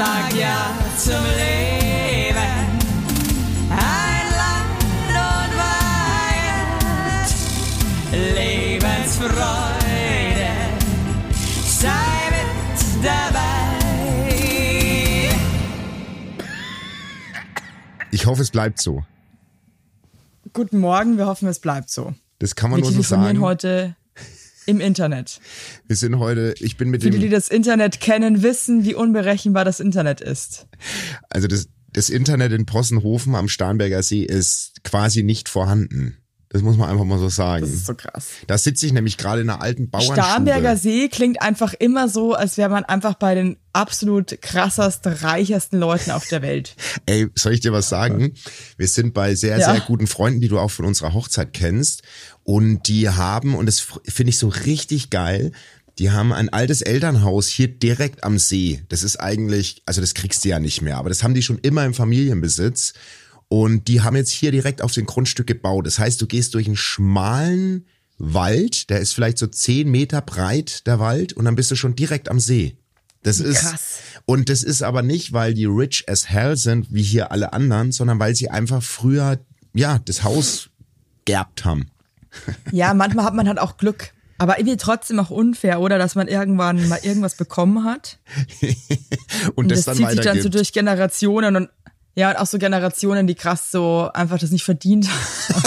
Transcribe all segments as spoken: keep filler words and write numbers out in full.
sag ja zum Leben. Ein Land und Weihend, Lebensfreude, sei mit dabei. Ich hoffe, es bleibt so. Guten Morgen, wir hoffen, es bleibt so. Das kann man wir nur so sagen. Wir telefonieren heute im Internet. Wir sind heute, ich bin mit Viele, dem... die das Internet kennen, wissen, wie unberechenbar das Internet ist. Also das, das Internet in Possenhofen am Starnberger See ist quasi nicht vorhanden. Das muss man einfach mal so sagen. Das ist so krass. Da sitze ich nämlich gerade in einer alten Bauernstube. Starnberger See klingt einfach immer so, als wäre man einfach bei den absolut krassest, reichersten Leuten auf der Welt. Ey, soll ich dir was sagen? Wir sind bei sehr, ja. sehr guten Freunden, die du auch von unserer Hochzeit kennst. Und die haben, und das finde ich so richtig geil, die haben ein altes Elternhaus hier direkt am See. Das ist eigentlich, also das kriegst du ja nicht mehr, aber das haben die schon immer im Familienbesitz. Und die haben jetzt hier direkt auf dem Grundstück gebaut. Das heißt, du gehst durch einen schmalen Wald, der ist vielleicht so zehn Meter breit, der Wald, und dann bist du schon direkt am See. Das ist, krass. Und das ist aber nicht, weil die rich as hell sind, wie hier alle anderen, sondern weil sie einfach früher, ja, das Haus geerbt haben. Ja, manchmal hat man halt auch Glück. Aber irgendwie trotzdem auch unfair, oder? Dass man irgendwann mal irgendwas bekommen hat. und, und das, das dann zieht sich dann so weitergibt. durch Generationen und ja, und auch so Generationen, die krass so einfach das nicht verdient haben.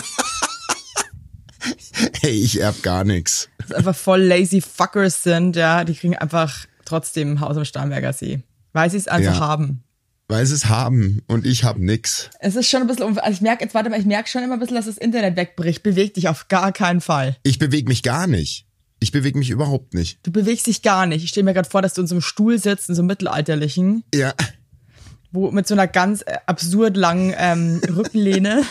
Hey, ich erb gar nichts. Das einfach voll lazy fuckers sind, ja. Die kriegen einfach trotzdem ein Haus am Starnberger See. Weil sie es einfach Ja. haben. Weil sie es haben und ich hab nix. Es ist schon ein bisschen, unfair. Also ich merke, jetzt warte mal, ich merke schon immer ein bisschen, dass das Internet wegbricht. Beweg dich auf gar keinen Fall. Ich bewege mich gar nicht. Ich bewege mich überhaupt nicht. Du bewegst dich gar nicht. Ich stelle mir gerade vor, dass du in so einem Stuhl sitzt, in so einem mittelalterlichen, Ja. wo mit so einer ganz äh, absurd langen ähm, Rückenlehne.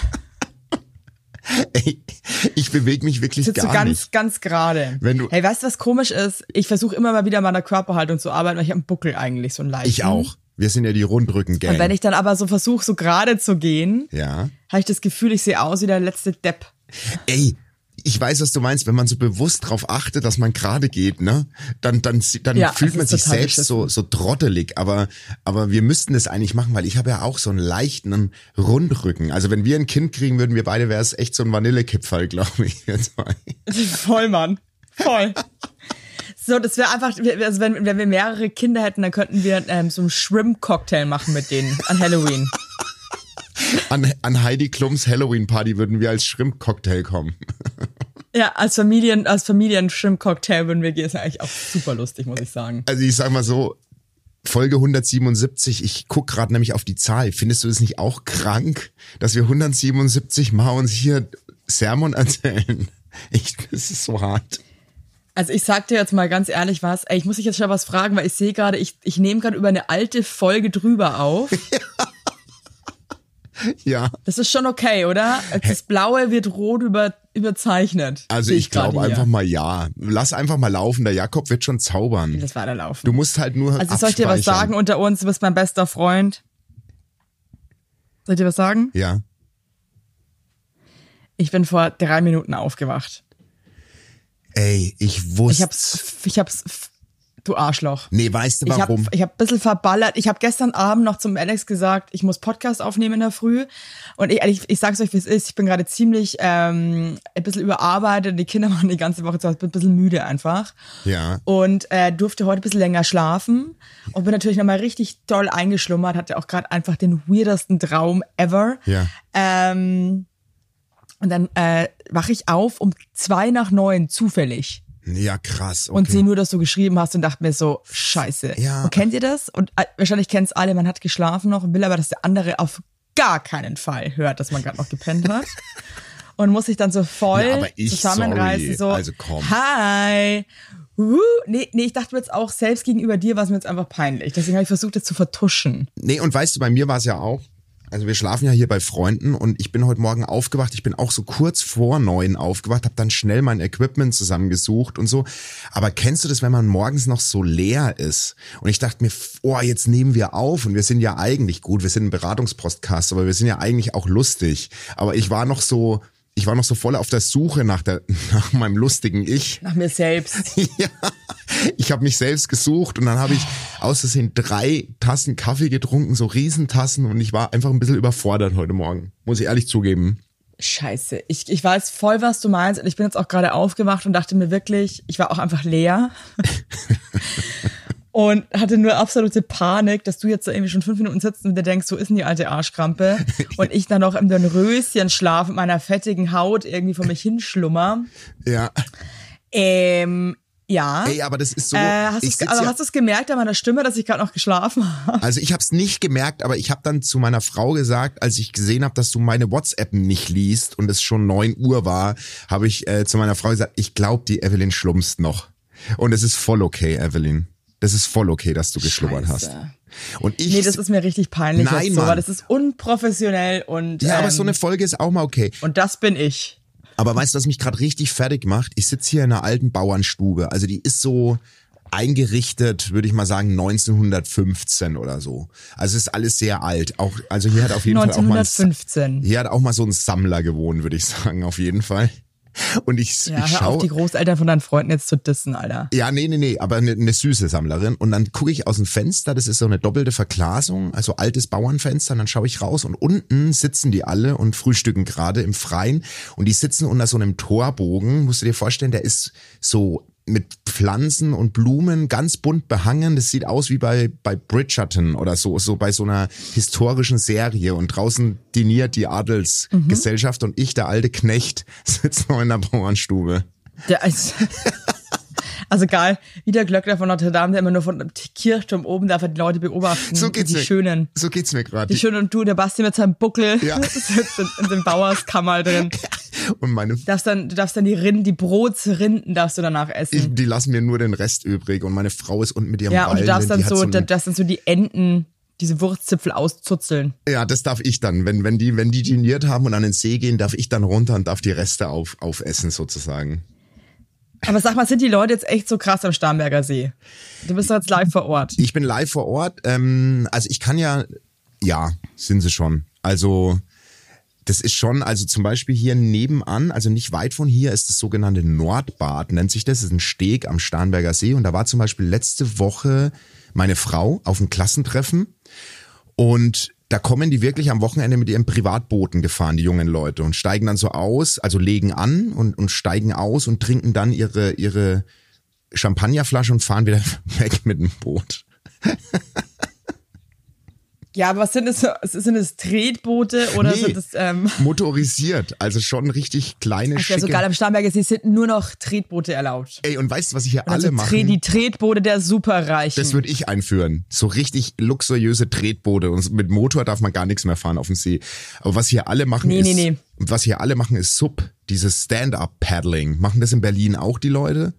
Ey, ich bewege mich wirklich Sitzt gar du ganz, nicht. ganz gerade. Wenn du- Hey, weißt du, was komisch ist? Ich versuche immer mal wieder an meiner Körperhaltung zu arbeiten, weil ich habe einen Buckel eigentlich, so einen leichten. Ich auch. Wir sind ja die Rundrücken-Gang. Und wenn ich dann aber so versuche, so gerade zu gehen, Ja. habe ich das Gefühl, ich sehe aus wie der letzte Depp. Ey, ich weiß, was du meinst, wenn man so bewusst drauf achtet, dass man gerade geht, ne? Dann, dann, dann Ja, fühlt es man ist sich total selbst so, so trottelig. Aber, aber wir müssten das eigentlich machen, weil ich habe ja auch so einen leichten Rundrücken. Also wenn wir ein Kind kriegen würden, wir beide, wäre es echt so ein Vanillekipferl, glaube ich. Jetzt mal. Voll, Mann. Voll. So, das wäre einfach, also wenn, wenn wir mehrere Kinder hätten, dann könnten wir ähm, so einen Shrimp-Cocktail machen mit denen an Halloween. An, an Heidi Klums Halloween-Party würden wir als Shrimp-Cocktail kommen. Ja, als Familien, als Familien-Shrimp-Cocktail würden wir gehen. Das ist eigentlich auch super lustig, muss ich sagen. Also ich sag mal so, Folge hundertsiebenundsiebzig, ich guck gerade nämlich auf die Zahl. Findest du das nicht auch krank, dass wir hundertsiebenundsiebzig Mal uns hier Sermon erzählen? Ich, das ist so hart. Also ich sag dir jetzt mal ganz ehrlich was, ey, ich muss dich jetzt schon was fragen, weil ich sehe gerade, ich, ich nehme gerade über eine alte Folge drüber auf. Ja. Das ist schon okay, oder? Das Blaue wird rot über, überzeichnet. Also Sehe ich glaube gerade hier. einfach mal ja. Lass einfach mal laufen, der Jakob wird schon zaubern. Das weiterlaufen. Du musst halt nur Also soll ich dir was abspeichern. sagen unter uns, du bist mein bester Freund? Soll ich dir was sagen? Ja. Ich bin vor drei Minuten aufgewacht. Ey, ich wusste. Ich hab's, ich hab's, du Arschloch. Nee, weißt du Ich hab, warum? ich hab ein bisschen verballert. Ich habe gestern Abend noch zum Alex gesagt, ich muss Podcast aufnehmen in der Früh. Und ich, ich, ich sag's euch, wie es ist. Ich bin gerade ziemlich ähm, ein bisschen überarbeitet. Die Kinder waren die ganze Woche zu Hause. Ich bin ein bisschen müde einfach. Ja. Und äh, durfte heute ein bisschen länger schlafen. Und bin natürlich nochmal richtig doll eingeschlummert. Hatte auch gerade einfach den weirdesten Traum ever. Ja. Ähm, und dann äh, wache ich auf um zwei nach neun zufällig. Ja, krass. Okay. Und sehe nur, dass du geschrieben hast und dachte mir so, scheiße. Ja. Und kennt ihr das? Und äh, wahrscheinlich kennt's alle, man hat geschlafen noch und will aber, dass der andere auf gar keinen Fall hört, dass man gerade noch gepennt hat. Und muss sich dann so voll Ja, aber ich, zusammenreißen, sorry. so, Also komm. hi. Uh, nee, nee, ich dachte mir jetzt auch, selbst gegenüber dir war es mir jetzt einfach peinlich. Deswegen habe ich versucht, das zu vertuschen. Nee, und weißt du, bei mir war es ja auch, also wir schlafen ja hier bei Freunden und ich bin heute Morgen aufgewacht, ich bin auch so kurz vor neun aufgewacht, habe dann schnell mein Equipment zusammengesucht und so. Aber kennst du das, wenn man morgens noch so leer ist? Und ich dachte mir, oh, jetzt nehmen wir auf und wir sind ja eigentlich gut, wir sind ein Beratungspodcast, aber wir sind ja eigentlich auch lustig. Aber ich war noch so... Ich war noch so voll auf der Suche nach der, nach meinem lustigen Ich. Nach mir selbst. Ja, Ich habe mich selbst gesucht und dann habe ich aus Versehen drei Tassen Kaffee getrunken, so Riesentassen, und ich war einfach ein bisschen überfordert heute Morgen, muss ich ehrlich zugeben. Scheiße, ich, ich weiß voll, was du meinst, und ich bin jetzt auch gerade aufgewacht und dachte mir wirklich, ich war auch einfach leer und hatte nur absolute Panik, dass du jetzt da irgendwie schon fünf Minuten sitzt und dir denkst, wo ist denn die alte Arschkrampe, und ich dann noch im Röschenschlaf mit meiner fettigen Haut irgendwie vor mich hinschlummer. Ja. Ähm, ja. Ey, aber das ist so. Äh, hast ich du also ja, hast du es gemerkt an meiner Stimme, dass ich gerade noch geschlafen habe? Also ich habe es nicht gemerkt, aber ich habe dann zu meiner Frau gesagt, als ich gesehen habe, dass du meine WhatsApp nicht liest und es schon neun Uhr war, habe ich äh, zu meiner Frau gesagt, ich glaube, die Evelyn schlummst noch. Und es ist voll okay, Evelyn. Das ist voll okay, dass du geschlummert hast. Und ich, nee, das ist mir richtig peinlich. Nein, jetzt so, Mann. weil das ist unprofessionell und Ja, ähm, aber so eine Folge ist auch mal okay. und das bin ich. Aber weißt du, was mich gerade richtig fertig macht? Ich sitze hier in einer alten Bauernstube. Also die ist so eingerichtet, würde ich mal sagen, neunzehnhundertfünfzehn oder so. Also es ist alles sehr alt. Auch, also hier hat auf jeden Fall auch mal neunzehnhundertfünfzehn. hier hat auch mal so ein Sammler gewohnt, würde ich sagen, auf jeden Fall. Und ich, Ja, ich hör auf, schaue. die Großeltern von deinen Freunden jetzt zu dissen, Alter. Ja, nee, nee, nee, aber eine, eine süße Sammlerin. Und dann gucke ich aus dem Fenster, das ist so eine doppelte Verglasung, also altes Bauernfenster, und dann schaue ich raus und unten sitzen die alle und frühstücken gerade im Freien, und die sitzen unter so einem Torbogen, musst du dir vorstellen, der ist so mit Pflanzen und Blumen ganz bunt behangen. Das sieht aus wie bei bei Bridgerton oder so, so bei so einer historischen Serie, und draußen diniert die Adelsgesellschaft, mhm. und ich, der alte Knecht, sitze noch in der Bauernstube. Der ist also geil, wie der Glöckner von Notre Dame, der immer nur von dem Kirchturm oben darf er die Leute beobachten. So geht's die mir. Schönen. So geht's mir gerade. Die Schönen, und du, der Basti mit seinem Buckel, Ja. sitzt in, in dem Bauerskammer drin. Und meine, Du darfst dann, du darfst dann die Rinden, die Brotsrinden darfst du danach essen. ich, die lassen mir nur den Rest übrig, und meine Frau ist unten mit ihrem ja, und du Ballen, darfst dann die hat so, ein- da darfst dann so die Enden, diese Wurstzipfel auszuzeln. Ja, das darf ich dann. Wenn, wenn die, wenn die geniert haben und an den See gehen, darf ich dann runter und darf die Reste auf, aufessen sozusagen. Aber sag mal, sind die Leute jetzt echt so krass am Starnberger See? Du bist doch jetzt live vor Ort. Ich bin live vor Ort. Ähm, also ich kann ja, ja, sind sie schon. Also das ist schon, also zum Beispiel hier nebenan, also nicht weit von hier, ist das sogenannte Nordbad, nennt sich das. Das ist ein Steg am Starnberger See. Und da war zum Beispiel letzte Woche meine Frau auf einem Klassentreffen. Und da kommen die wirklich am Wochenende mit ihren Privatbooten gefahren, die jungen Leute, und steigen dann so aus, also legen an und, und steigen aus und trinken dann ihre, ihre Champagnerflasche und fahren wieder weg mit dem Boot. Ja, aber was sind das? Sind das Tretboote oder Nee, sind das, ähm, motorisiert, also schon richtig kleine, ach, ja, schicke. so geil am Starnberger See sind nur noch Tretboote erlaubt. Ey, und weißt du, was ich hier Und also alle Tre- machen? die Tretboote der Superreichen. Das würde ich einführen. So richtig luxuriöse Tretboote, und mit Motor darf man gar nichts mehr fahren auf dem See. Aber was hier alle machen Nee, ist, nee, nee. was hier alle machen ist Sub, dieses Stand-Up-Paddling. Machen das in Berlin auch die Leute?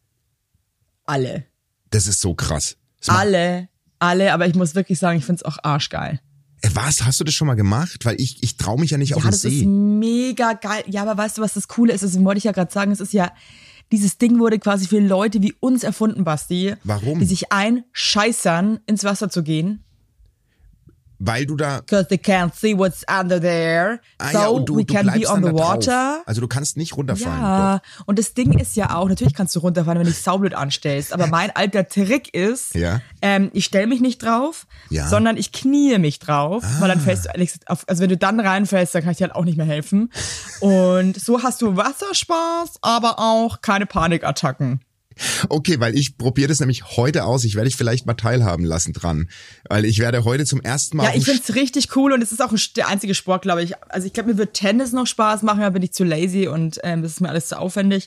Alle. Das ist so krass. Das macht- Alle. Alle, aber ich muss wirklich sagen, ich find's auch arschgeil. Äh, Was? Hast du das schon mal gemacht? Weil ich, ich traue mich ja nicht auf Ja, den das ist See. mega geil. Ja, aber weißt du, was das Coole ist? Das wollte ich ja gerade sagen. Es ist ja, dieses Ding wurde quasi für Leute wie uns erfunden, Basti. Warum? Die sich einscheißern, ins Wasser zu gehen. Weil du da... Because they can't see what's under there. Ah, so ja, und du, we du can bleibst be on dann the da water. drauf. Also du kannst nicht runterfallen. Ja, und das Ding ist ja auch, natürlich kannst du runterfallen, wenn du dich saublöd anstellst, aber mein alter Trick ist, Ja. ähm, ich stelle mich nicht drauf, Ja. sondern ich knie mich drauf, weil dann fällst du ehrlich gesagt auf, also wenn du dann reinfällst, dann kann ich dir halt auch nicht mehr helfen. Und so hast du Wasserspaß, aber auch keine Panikattacken. Okay, weil ich probiere das nämlich heute aus. Ich werde dich vielleicht mal teilhaben lassen dran. Weil ich werde heute zum ersten Mal... Ja, auf dem ich find's richtig cool und es ist auch ein, der einzige Sport, glaube ich. Also ich glaube, mir wird Tennis noch Spaß machen, aber bin ich zu lazy und ähm, das ist mir alles zu aufwendig.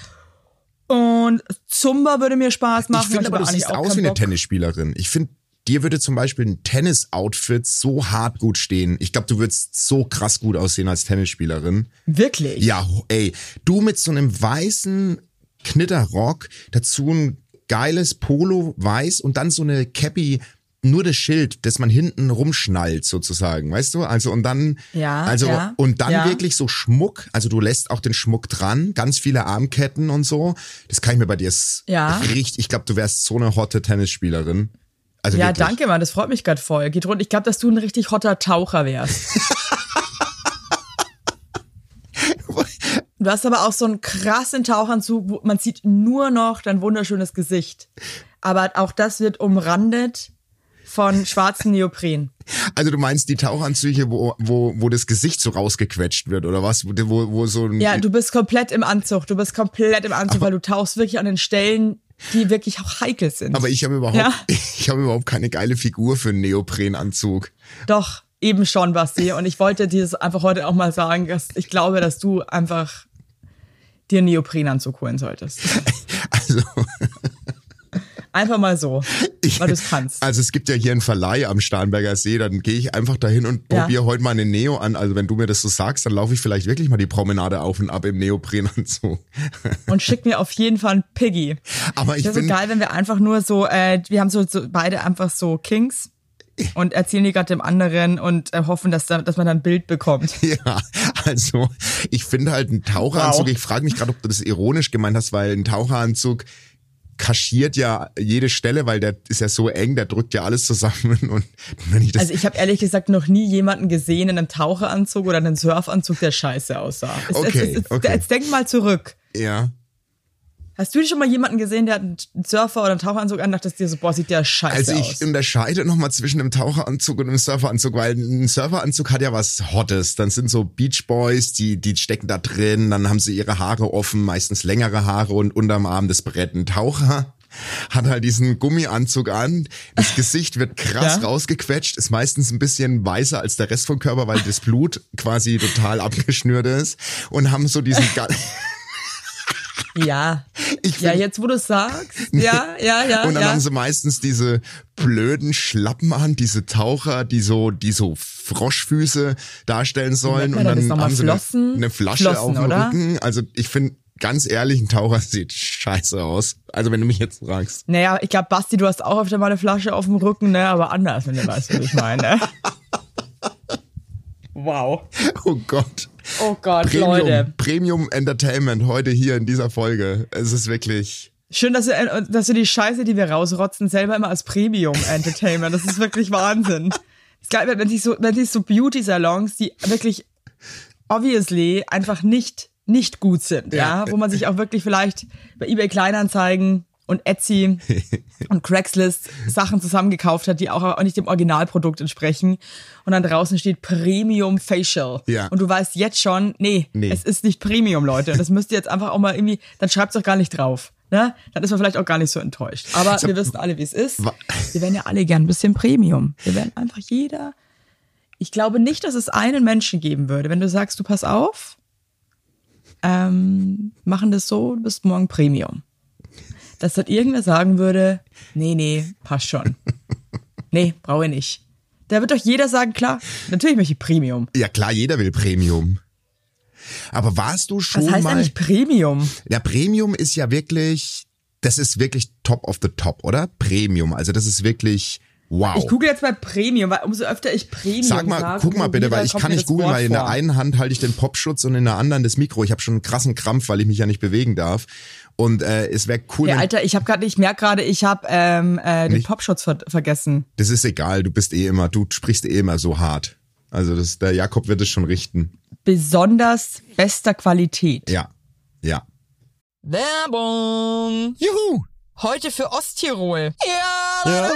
Und Zumba würde mir Spaß machen. Ich finde aber, du eigentlich siehst auch aus keinen wie eine Bock. Tennisspielerin. Ich finde, dir würde zum Beispiel ein Tennis-Outfit so hart gut stehen. Ich glaube, du würdest so krass gut aussehen als Tennisspielerin. Wirklich? Ja, ey, du mit so einem weißen Knitterrock, dazu ein geiles Polo weiß und dann so eine Cappy, nur das Schild, das man hinten rumschnallt sozusagen, weißt du? Also und dann, Ja, also ja, und dann ja. wirklich so Schmuck, also du lässt auch den Schmuck dran, ganz viele Armketten und so. Das kann ich mir bei dir s- Ja. richtig, ich glaube, du wärst so eine hotte Tennisspielerin. Also Ja, wirklich. danke, Mann, das freut mich gerade voll. Geht rund. Ich glaube, dass du ein richtig hotter Taucher wärst. du hast aber auch so einen krassen Tauchanzug, wo man sieht nur noch dein wunderschönes Gesicht. Aber auch das wird umrandet von schwarzem Neopren. Also du meinst die Tauchanzüge, wo, wo, wo das Gesicht so rausgequetscht wird, oder was? Wo, wo so ein Ja, du bist komplett im Anzug. Du bist komplett im Anzug, aber, weil du tauchst wirklich an den Stellen, die wirklich auch heikel sind. Aber ich habe überhaupt, ja? ich habe überhaupt keine geile Figur für einen Neoprenanzug. Doch, eben schon, Basti. Und ich wollte dir das einfach heute auch mal sagen, dass ich glaube, dass du einfach dir einen Neoprenanzug holen solltest. Also... Einfach mal so, weil du es kannst. Also es gibt ja hier einen Verleih am Starnberger See, dann gehe ich einfach dahin und ja. probiere heute mal einen Neo an. Also wenn du mir das so sagst, dann laufe ich vielleicht wirklich mal die Promenade auf und ab im Neoprenanzug. Und schick mir auf jeden Fall einen Piggy. Aber ich das bin ist so geil, wenn wir einfach nur so, äh, wir haben so, so beide einfach so Kings und erzählen die gerade dem anderen und äh, hoffen, dass, da, dass man dann ein Bild bekommt. Ja, also ich finde halt einen Taucheranzug, wow. Ich frage mich gerade, ob du das ironisch gemeint hast, weil ein Taucheranzug kaschiert ja jede Stelle, weil der ist ja so eng, der drückt ja alles zusammen. Und wenn ich das also ich habe ehrlich gesagt noch nie jemanden gesehen in einem Taucheranzug oder einem Surfanzug, der scheiße aussah. Okay, jetzt, jetzt, okay. jetzt denk mal zurück. Ja. Hast du schon mal jemanden gesehen, der hat einen Surfer oder einen Taucheranzug an, dachtest dir so, boah, sieht der scheiße aus? Also ich aus. unterscheide nochmal zwischen einem Taucheranzug und einem Surferanzug, weil ein Surferanzug hat ja was Hottes. Dann sind so Beach Boys, die, die stecken da drin, dann haben sie ihre Haare offen, meistens längere Haare und unterm Arm das Brett. Ein Taucher hat halt diesen Gummianzug an, das Gesicht wird krass ja? rausgequetscht, ist meistens ein bisschen weißer als der Rest vom Körper, weil das Blut quasi total abgeschnürt ist und haben so diesen... Ja, ich find, ja, jetzt wo du sagst, ja, ja, ja. Und dann ja. haben sie meistens diese blöden Schlappen an, diese Taucher, die so, die so Froschfüße darstellen sollen. Und dann haben sie Flossen, eine, eine Flasche Flossen, auf dem oder? Rücken. Also ich finde, ganz ehrlich, ein Taucher sieht scheiße aus. Also wenn du mich jetzt fragst. Naja, ich glaube, Basti, du hast auch öfter mal eine Flasche auf dem Rücken, ne? Aber anders, wenn du weißt, was ich meine. Wow. Oh Gott. Oh Gott, Premium, Leute. Premium Entertainment heute hier in dieser Folge. Es ist wirklich... Schön, dass du, dass du die Scheiße, die wir rausrotzen, selber immer als Premium Entertainment. Das ist wirklich Wahnsinn. Es geil, wenn sich so, wenn sich so Beauty-Salons, die wirklich obviously einfach nicht, nicht gut sind, ja, ja? Wo man sich auch wirklich vielleicht bei eBay Kleinanzeigen und Etsy und Craigslist Sachen zusammengekauft hat, die auch, auch nicht dem Originalprodukt entsprechen. Und dann draußen steht Premium Facial. Ja. Und du weißt jetzt schon, nee, nee, es ist nicht Premium, Leute. Und das müsst ihr jetzt einfach auch mal irgendwie, dann schreibt's doch gar nicht drauf. Ne? Dann ist man vielleicht auch gar nicht so enttäuscht. Aber so, wir wissen alle, wie es ist. Wir wären ja alle gern ein bisschen Premium. Wir wären einfach jeder. Ich glaube nicht, dass es einen Menschen geben würde, wenn du sagst, du pass auf, ähm, machen das so, du bist morgen Premium. Dass dann irgendwer sagen würde, nee, nee, passt schon. Nee, brauche ich nicht. Da wird doch jeder sagen, klar, natürlich möchte ich Premium. Ja klar, jeder will Premium. Aber warst du schon mal... Was heißt mal, eigentlich Premium? Ja, Premium ist ja wirklich, das ist wirklich top of the top, oder? Premium, also das ist wirklich... Wow. Ich google jetzt mal Premium, weil umso öfter ich Premium Sag mal, sage, guck mal bitte, weil ich kann nicht googeln, weil in der einen Hand halte ich den Popschutz und in der anderen das Mikro. Ich habe schon einen krassen Krampf, weil ich mich ja nicht bewegen darf. Und äh, es wäre cool. Ja, wenn, Alter, ich habe gerade, ich merke gerade, ich habe ähm, äh, den nicht, Popschutz ver- vergessen. Das ist egal, du bist eh immer, du sprichst eh immer so hart. Also das, der Jakob wird es schon richten. Besonders bester Qualität. Ja, ja. Werbung. Juhu. Heute für Osttirol. Ja. Ja.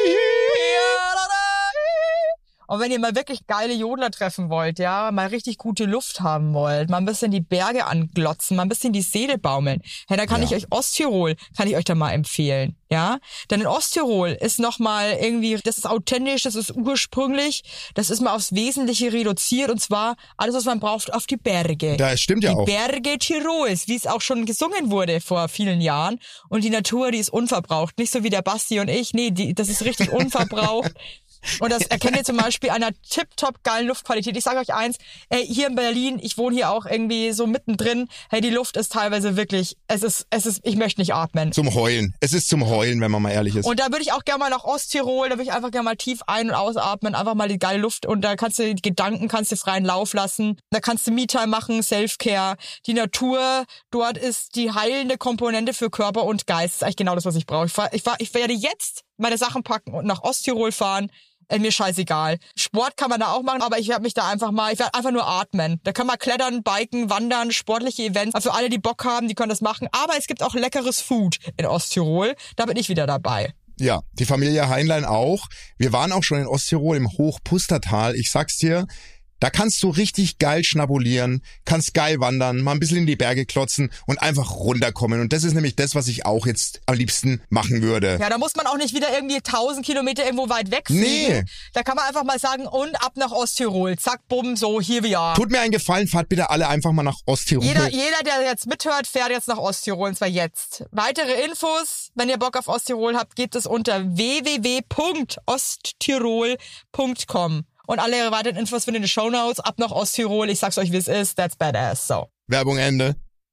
Und wenn ihr mal wirklich geile Jodler treffen wollt, ja, mal richtig gute Luft haben wollt, mal ein bisschen die Berge anglotzen, mal ein bisschen die Seele baumeln, ja, dann kann ja. ich euch Osttirol, kann ich euch da mal empfehlen, ja. Denn in Osttirol ist nochmal irgendwie, das ist authentisch, das ist ursprünglich, das ist mal aufs Wesentliche reduziert und zwar alles, was man braucht, auf die Berge. Das stimmt ja die auch. Die Berge Tirols, wie es auch schon gesungen wurde vor vielen Jahren. Und die Natur, die ist unverbraucht. Nicht so wie der Basti und ich, nee, die, das ist richtig unverbraucht. Und das erkennt ihr zum Beispiel an einer tipptopp geilen Luftqualität. Ich sage euch eins, ey, hier in Berlin, ich wohne hier auch irgendwie so mittendrin, hey, die Luft ist teilweise wirklich, es ist, es ist, ich möchte nicht atmen. Zum Heulen. Es ist zum Heulen, wenn man mal ehrlich ist. Und da würde ich auch gerne mal nach Osttirol, da würde ich einfach gerne mal tief ein- und ausatmen, einfach mal die geile Luft und da kannst du die Gedanken, kannst du freien Lauf lassen, da kannst du Me-Time machen, Self-Care, die Natur, dort ist die heilende Komponente für Körper und Geist, das ist eigentlich genau das, was ich brauche. Ich, fahr, ich, fahr, ich werde jetzt meine Sachen packen und nach Osttirol fahren. Äh, mir scheißegal. Sport kann man da auch machen, aber ich werde mich da einfach mal, ich werde einfach nur atmen. Da kann man klettern, biken, wandern, sportliche Events. Also für alle, die Bock haben, die können das machen. Aber es gibt auch leckeres Food in Osttirol. Da bin ich wieder dabei. Ja, die Familie Heinlein auch. Wir waren auch schon in Osttirol im Hochpustertal. Ich sag's dir, da kannst du richtig geil schnabulieren, kannst geil wandern, mal ein bisschen in die Berge klotzen und einfach runterkommen. Und das ist nämlich das, was ich auch jetzt am liebsten machen würde. Ja, da muss man auch nicht wieder irgendwie tausend Kilometer irgendwo weit wegfliegen. Nee. Da kann man einfach mal sagen, und ab nach Osttirol. Zack, bumm, so, hier wir are. Tut mir einen Gefallen, fahrt bitte alle einfach mal nach Osttirol. Jeder, jeder, der jetzt mithört, fährt jetzt nach Osttirol, und zwar jetzt. Weitere Infos, wenn ihr Bock auf Osttirol habt, gibt es unter w w w punkt osttirol punkt com. Und alle weiteren Infos findet ihr in den Shownotes. Ab nach Osttirol. Ich sag's euch, wie es ist. That's badass. So. Werbung Ende.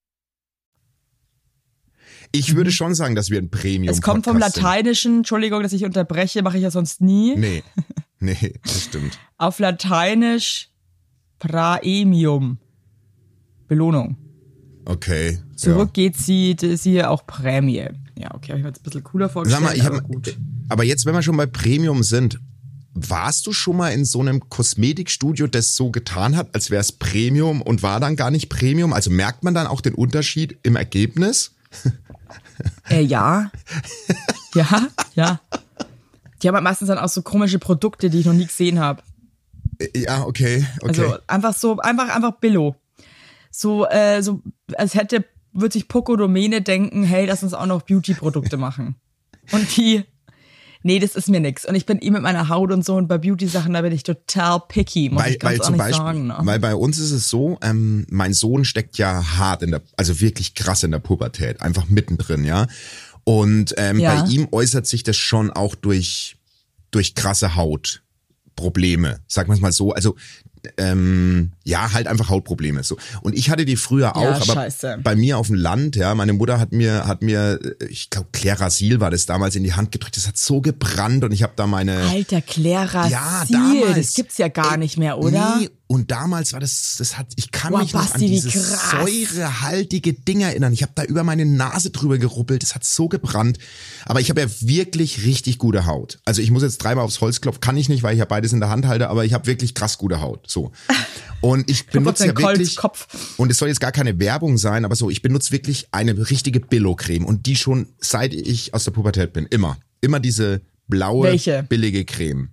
Ich würde schon sagen, dass wir ein Premium Es kommt vom Podcast Lateinischen. Entschuldigung, dass ich unterbreche. Mache ich ja sonst nie. sind. Nee, nee, das stimmt. Auf Lateinisch Praemium. Belohnung. Okay. Zurück geht sie, siehe auch Prämie. Ja, okay, habe ich mir jetzt ein bisschen cooler Ja. vorgestellt. Sag mal, ich aber hab, gut. aber jetzt, wenn wir schon bei Premium sind, warst du schon mal in so einem Kosmetikstudio, das so getan hat, als wäre es Premium und war dann gar nicht Premium? Also merkt man dann auch den Unterschied im Ergebnis? Äh, ja. ja, ja. Die haben halt meistens dann auch so komische Produkte, die ich noch nie gesehen habe. Ja, okay, okay. Also einfach so, einfach, einfach Billo. So, äh, so, als hätte, würde sich Poco Domäne denken, hey, lass uns auch noch Beauty-Produkte machen. Und die, nee, das ist mir nix. Und ich bin eh mit meiner Haut und so, und bei Beauty-Sachen, da bin ich total picky, muss weil, ich ganz weil zum ehrlich Beispiel, sagen. Ne? weil bei uns ist es so, ähm, mein Sohn steckt ja hart in der, also wirklich krass in der Pubertät, einfach mittendrin, ja. Und ähm, Ja. bei ihm äußert sich das schon auch durch durch krasse Hautprobleme, sagen wir es mal so. Also ähm, ja, halt einfach Hautprobleme. So. Und ich hatte die früher auch, Ja, aber scheiße. bei mir auf dem Land, ja, meine Mutter hat mir, hat mir, ich glaube, Clarasil war das damals in die Hand gedrückt. Das hat so gebrannt und ich habe da meine. Alter, Clarasil, Ja, damals. das gibt's ja gar Ey, nicht mehr, oder? Nee, und damals war das, das hat, ich kann Boah, mich noch an Basti, wie dieses krass. säurehaltige Ding erinnern. Ich habe da über meine Nase drüber geruppelt, das hat so gebrannt. Aber ich habe ja wirklich richtig gute Haut. Also ich muss jetzt dreimal aufs Holz klopfen, kann ich nicht, weil ich ja beides in der Hand halte, aber ich habe wirklich krass gute Haut. So. Und ich benutze ja wirklich, Kopf. und es soll jetzt gar keine Werbung sein, aber so, ich benutze wirklich eine richtige Billo-Creme und die schon seit ich aus der Pubertät bin, immer. Immer diese blaue, Welche? billige Creme.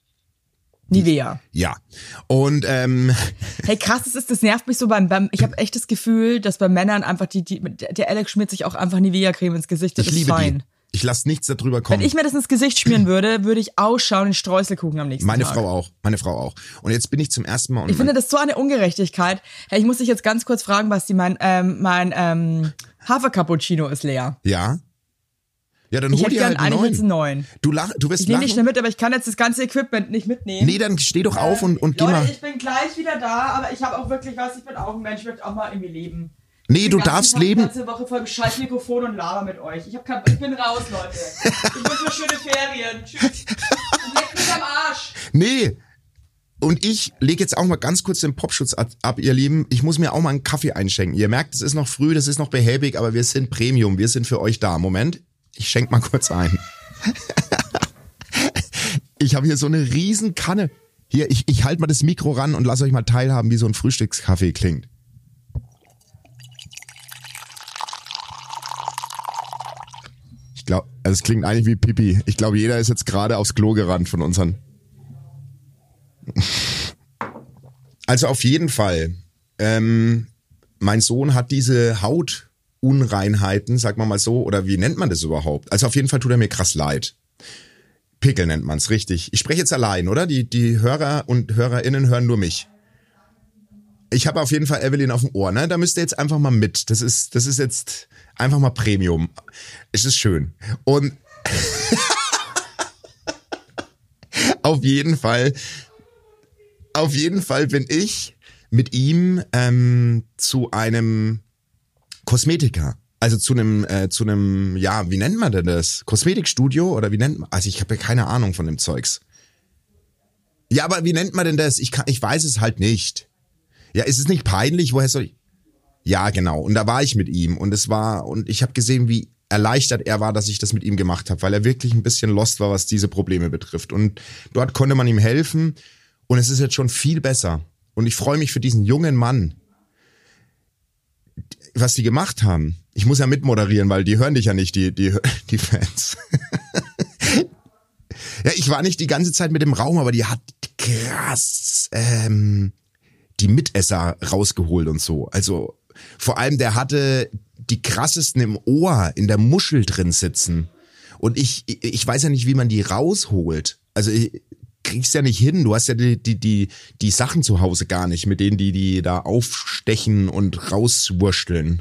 Nivea. Ja. Und ähm, Hey, krass, das ist, das nervt mich so beim, beim ich habe echt das Gefühl, dass bei Männern einfach die, die, der Alex schmiert sich auch einfach Nivea-Creme ins Gesicht, das ich ist liebe fein. die. Ich lasse nichts darüber kommen. Wenn ich mir das ins Gesicht schmieren würde, würde ich ausschauen in Streuselkuchen am nächsten Meine Tag. Frau auch, meine Frau auch. Und jetzt bin ich zum ersten Mal. Und Ich finde das so eine Ungerechtigkeit. Hey, ich muss dich jetzt ganz kurz fragen, Basti, mein, ähm, mein ähm, Hafer-Cappuccino ist leer. ja. Ja, dann Ich hol hätte dir gern halt einen eigentlich jetzt einen neuen. neuen. Du lach, du wirst Ich nehme lachen. nicht schnell mit, aber ich kann jetzt das ganze Equipment nicht mitnehmen. Nee, dann steh doch auf und, und geh Leute, mal. ich bin gleich wieder da, aber ich habe auch wirklich was, ich bin auch ein Mensch, ich möchte auch mal irgendwie leben. Nee, Ich du bin den darfst ganzen Tag, leben. Die ganze Woche vor dem scheiß Mikrofon und laber mit euch. Ich, hab kein, ich bin raus, Leute. Ich wünsche schöne Ferien. Tschüss. Und leckt mich am Arsch. Nee. Und ich lege jetzt auch mal ganz kurz den Popschutz ab, ab, ihr Lieben. Ich muss mir auch mal einen Kaffee einschenken. Ihr merkt, es ist noch früh, das ist noch behäbig, aber wir sind Premium. Wir sind für euch da. Moment. Ich schenk mal kurz ein. Ich habe hier so eine riesen Kanne. Hier, ich, ich halte mal das Mikro ran und lasse euch mal teilhaben, wie so ein Frühstückskaffee klingt. Ich glaube, also es klingt eigentlich wie Pipi. Ich glaube, jeder ist jetzt gerade aufs Klo gerannt von unseren. Also auf jeden Fall. Ähm, mein Sohn hat diese Hautunreinheiten, sag mal mal so, oder wie nennt man das überhaupt? Also auf jeden Fall tut er mir krass leid. Pickel nennt man's, richtig. Ich spreche jetzt allein, oder? Die, die Hörer und HörerInnen hören nur mich. Ich habe auf jeden Fall Evelyn auf dem Ohr, ne? Da müsst ihr jetzt einfach mal mit. Das ist, das ist jetzt einfach mal Premium. Es ist schön. Und auf jeden Fall, auf jeden Fall bin ich mit ihm ähm, zu einem Kosmetiker. Also zu einem, äh, zu einem, ja, wie nennt man denn das? Kosmetikstudio oder wie nennt man? Also ich habe ja keine Ahnung von dem Zeugs. Ja, aber wie nennt man denn das? Ich kann, ich weiß es halt nicht. Ja, ist es nicht peinlich? Woher soll ich? Ja, genau. Und da war ich mit ihm und es war und ich habe gesehen, wie erleichtert er war, dass ich das mit ihm gemacht habe, weil er wirklich ein bisschen lost war, was diese Probleme betrifft. Und dort konnte man ihm helfen und es ist jetzt schon viel besser. Und ich freue mich für diesen jungen Mann, was die gemacht haben. Ich muss ja mitmoderieren, weil die hören dich ja nicht, die, die, die Fans. Ja, ich war nicht die ganze Zeit mit dem Raum, aber die hat krass ähm, die Mitesser rausgeholt und so. Also vor allem, der hatte die krassesten im Ohr, in der Muschel drin sitzen. Und ich, ich weiß ja nicht, wie man die rausholt. Also ich krieg's ja nicht hin. Du hast ja die, die, die, die Sachen zu Hause gar nicht, mit denen die, die da aufstechen und rauswursteln.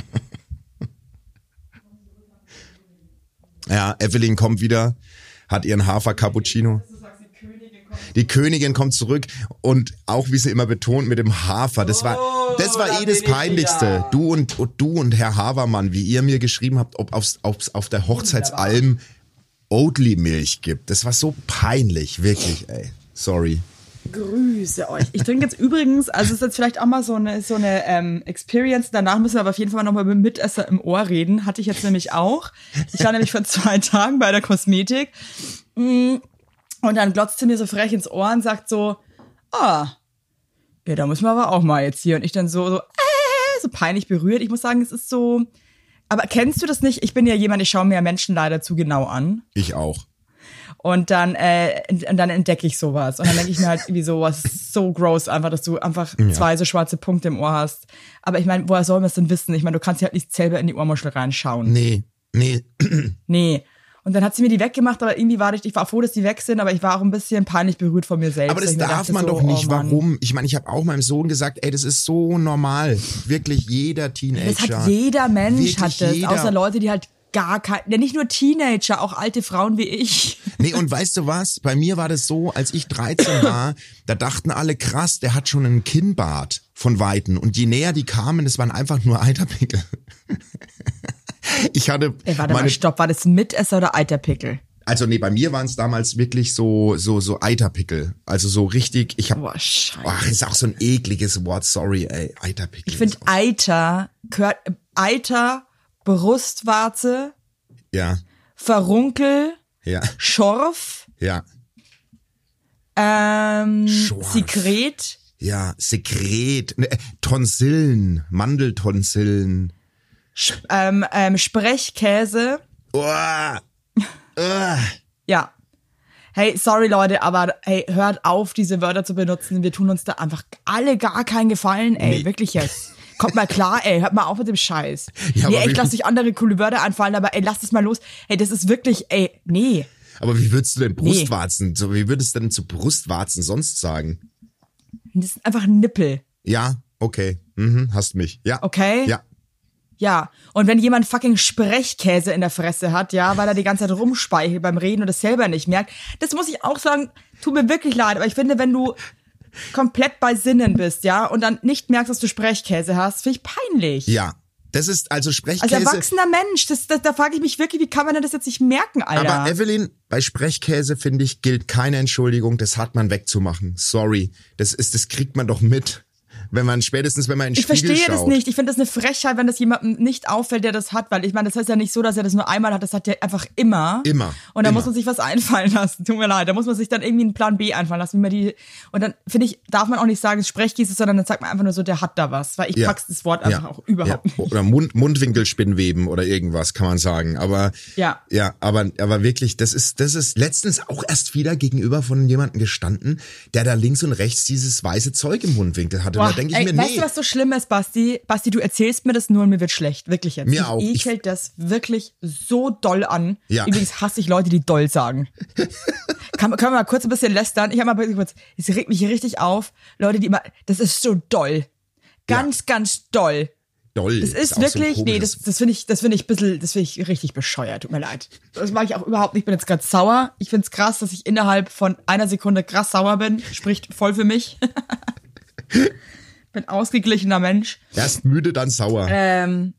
Ja, Evelyn kommt wieder, hat ihren Hafer-Cappuccino. Die Königin kommt zurück und auch wie sie immer betont mit dem Hafer, das war das war eh das Peinlichste. Du und, und du und Herr Havermann, wie ihr mir geschrieben habt, ob es auf der Hochzeitsalm Oatly-Milch gibt. Das war so peinlich, wirklich, ey. Sorry. Grüße euch. Ich trinke jetzt übrigens, also es ist jetzt vielleicht auch mal so eine so eine ähm, Experience. Danach müssen wir aber auf jeden Fall nochmal mit dem Mitesser im Ohr reden. Hatte ich jetzt nämlich auch. Ich war nämlich vor zwei Tagen bei der Kosmetik. Und dann glotzte mir so frech ins Ohr und sagt so, ah, ja, da müssen wir aber auch mal jetzt hier. Und ich dann so, so, äh, so peinlich berührt. Ich muss sagen, es ist so, aber kennst du das nicht? Ich bin ja jemand, ich schaue mir ja Menschen leider zu genau an. Ich auch. Und dann, äh, und dann entdecke ich sowas. Und dann denke ich mir halt irgendwie so, was ist so gross einfach, dass du einfach ja. zwei so schwarze Punkte im Ohr hast. Aber ich meine, woher soll man es denn wissen? Ich meine, du kannst ja halt nicht selber in die Ohrmuschel reinschauen. Nee, nee. Nee. Und dann hat sie mir die weggemacht, aber irgendwie war ich, ich war froh, dass die weg sind, aber ich war auch ein bisschen peinlich berührt von mir selbst. Aber das darf dachte, man so, doch nicht. Oh Warum? Ich meine, ich habe auch meinem Sohn gesagt, ey, das ist so normal. Wirklich jeder Teenager. Das hat jeder Mensch, Wirklich hat das. jeder. Außer Leute, die halt gar kein, ja nicht nur Teenager, auch alte Frauen wie ich. Nee, und weißt du was? Bei mir war das so, als ich dreizehn war, da dachten alle, krass, der hat schon einen Kinnbart von Weitem. Und je näher die kamen, das waren einfach nur Eiterpickel. Ich hatte Ey, warte meine, mal, stopp, war das Mitesser oder Eiterpickel? Also nee, bei mir waren es damals wirklich so so so Eiterpickel. Also so richtig, ich hab, Boah, scheiße. Ach, ist auch so ein ekliges Wort, sorry, ey, Eiterpickel. Ich finde ist auch- Eiter, gehört, Eiter, Brustwarze, Ja, Verunkel, ja, Schorf, ja, ähm, Schorf. Sekret, ja, Sekret, ne, äh, Tonsillen, Mandeltonsillen. ähm, ähm, Sprechkäse. Uah, uah. Ja. Hey, sorry Leute, aber hey, hört auf, diese Wörter zu benutzen. Wir tun uns da einfach alle gar keinen Gefallen, ey. Nee. Wirklich jetzt. Kommt mal klar, ey. Hört mal auf mit dem Scheiß. Ja, nee, aber echt, wie- lasst euch andere coole Wörter einfallen, aber ey, lasst es mal los. Hey, das ist wirklich, ey, nee. Aber wie würdest du denn Brustwarzen, so wie würdest du denn zu Brustwarzen sonst sagen? Das ist einfach ein Nippel, Ja, okay, mhm, hast mich, ja. okay? Ja, Ja. Und wenn jemand fucking Sprechkäse in der Fresse hat, ja, weil er die ganze Zeit rumspeichelt beim Reden und es selber nicht merkt, das muss ich auch sagen, tut mir wirklich leid, aber ich finde, wenn du komplett bei Sinnen bist, ja, und dann nicht merkst, dass du Sprechkäse hast, finde ich peinlich. ja. Das ist also Sprechkäse. Als erwachsener Mensch, das, das, da frage ich mich wirklich, wie kann man denn das jetzt nicht merken, Alter? Aber Evelyn, bei Sprechkäse, finde ich, gilt keine Entschuldigung, das hat man wegzumachen. Sorry. Das ist, das kriegt man doch mit. Wenn man, spätestens wenn man in den Ich Spiegel verstehe schaut. das nicht. Ich finde das eine Frechheit, wenn das jemandem nicht auffällt, der das hat, weil ich meine, das heißt ja nicht so, dass er das nur einmal hat, das hat er einfach immer. Immer. Und da Immer. muss man sich was einfallen lassen. Tut mir leid. Da muss man sich dann irgendwie einen Plan B einfallen lassen, wie man die, und dann finde ich, darf man auch nicht sagen, es ist Sprechkäse, sondern dann sagt man einfach nur so, der hat da was, weil ich Ja. pack's das Wort einfach Ja. auch überhaupt ja. nicht. Oder Mund, Mundwinkelspinnweben oder irgendwas, kann man sagen. Aber, Ja. ja, aber, aber wirklich, das ist, das ist letztens auch erst wieder gegenüber von jemandem gestanden, der da links und rechts dieses weiße Zeug im Mundwinkel hatte. Und Boah, da denke ich ey, mir, weißt nee. du, was so schlimm ist, Basti? Basti, du erzählst mir das nur und mir wird schlecht. Wirklich jetzt. Mir Mich auch. Ich- ekelt das wirklich so doll an. Ja. Übrigens hasse ich Leute, die doll sagen. Kann, können wir mal kurz ein bisschen lästern? Ich habe mal kurz, es regt mich hier richtig auf. Leute, die immer, das ist so doll. Ganz, ganz doll. Doll. Das ist auch so ein wirklich, nee, komisches- das, das finde ich, das finde ich ein bisschen, das finde ich richtig bescheuert. Tut mir leid. Das mag ich auch überhaupt nicht. Ich bin jetzt gerade sauer. Ich finde es krass, dass ich innerhalb von einer Sekunde krass sauer bin. Spricht voll für mich. Bin ausgeglichener Mensch. Erst müde, dann sauer. Ähm,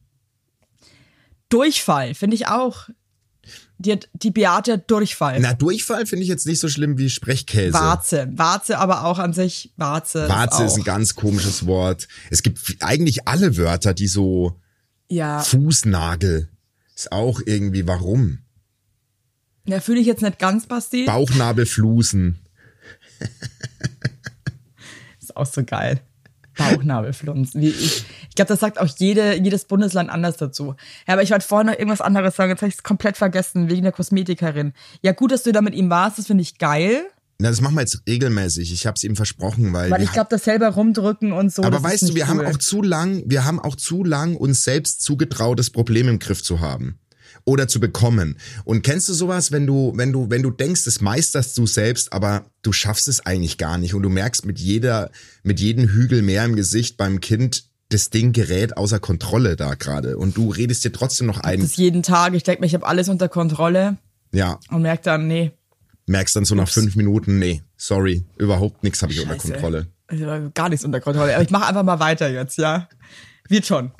Durchfall, finde ich auch. Die, hat- die Beate hat Durchfall. Na, Durchfall finde ich jetzt nicht so schlimm wie Sprechkäse. Warze. Warze aber auch an sich. Warze. Warze ist auch. ein ganz komisches Wort. Es gibt eigentlich alle Wörter, die so Ja. Fußnagel Ist auch irgendwie, warum? Ja, fühle ich jetzt nicht ganz, Basti. Bauchnabelflusen. Ist auch so geil. Bauchnabelflunsen. Wie ich ich glaube, das sagt auch jede, jedes Bundesland anders dazu. Ja, aber ich wollte vorhin noch irgendwas anderes sagen. Jetzt habe ich es komplett vergessen, wegen der Kosmetikerin. Ja, gut, dass du da mit ihm warst, das finde ich geil. Na, das machen wir jetzt regelmäßig. Ich habe es ihm versprochen, weil. Weil ich glaube, das selber rumdrücken und so. Aber das weißt ist du, nicht wir cool. haben auch zu lang, wir haben auch zu lang uns selbst zugetraut, das Problem im Griff zu haben. Oder zu bekommen. Und kennst du sowas, wenn du, wenn du, wenn du denkst, das meisterst du selbst, aber du schaffst es eigentlich gar nicht und du merkst mit jeder, mit jedem Hügel mehr im Gesicht beim Kind, das Ding gerät außer Kontrolle da gerade und du redest dir trotzdem noch ein. Das ist jeden Tag. Ich denke mir, ich habe alles unter Kontrolle. Ja. Und merke dann, nee. Merkst dann so nach fünf Minuten, nee, sorry, überhaupt nichts habe ich unter Scheiße. Kontrolle. Also gar nichts unter Kontrolle. Aber ich mache einfach mal weiter jetzt, ja. Wird schon.